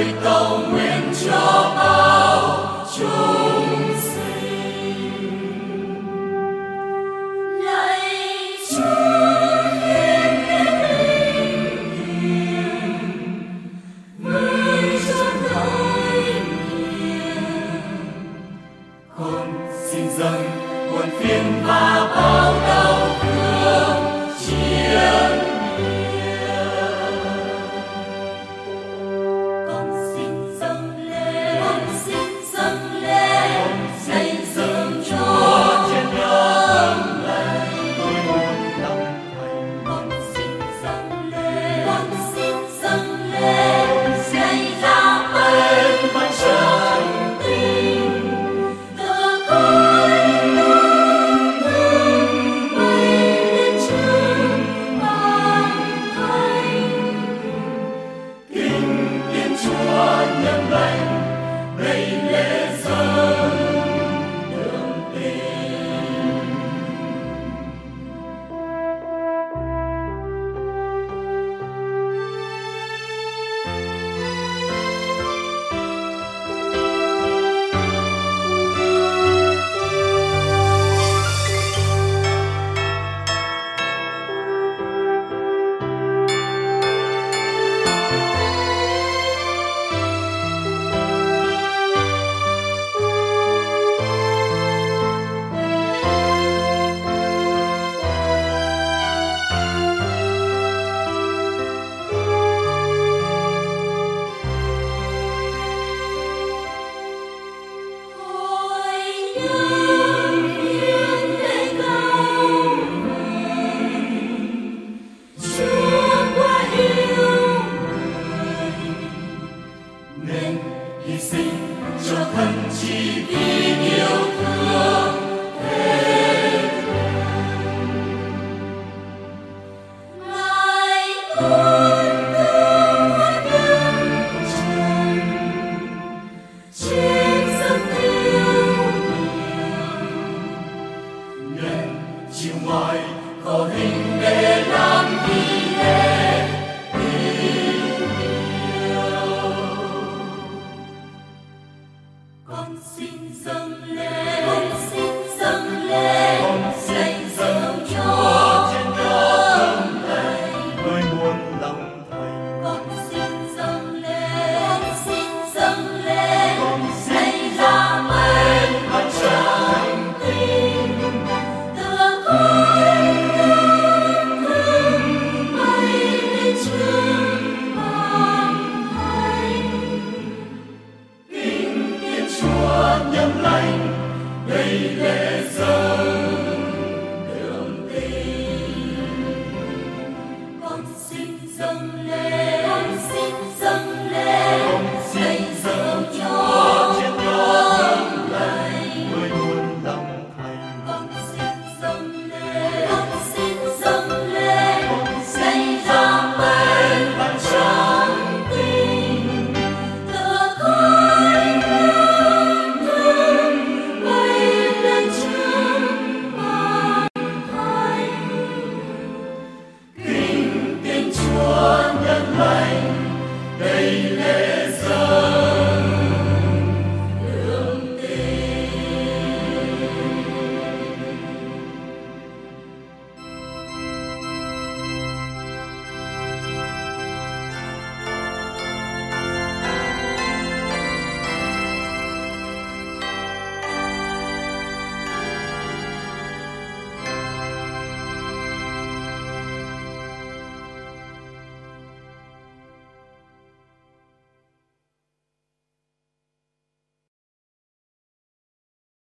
tôi cầu nguyện cho bao chúng sinh. Lạy Chúa hiến linh thiêng, mới cho tôi miền. Con xin dâng muôn phiền và bao đau thương chiến miên. Con xin dâng lên xây dựng Chúa trên đất này. Tôi muốn lòng thành. Con xin dâng lên xây ra bên mặt chân tình. Từ cõi tương thân bay lên trên ban thánh. Kinh Thiên Chúa nhân lành đầy lễ dâng đường tình. Nên hy sinh cho thân chỉ vì yêu thương thế thân. Ngài ơn thương nhân trần, trên dâng yêu nhiều. Nhân chịu mọi khổ hình để làm vì lễ tình yêu. Con xin dâng lên xây dựng Chúa trên đất này. Tôi muốn lòng thành. Con xin dâng lên xây ra bên mặt chân tình. Từ cõi tương thân bay lên trên ban thánh. Kinh Thiên Chúa nhân lành đầy lễ dâng đường tình. Con xin dâng lên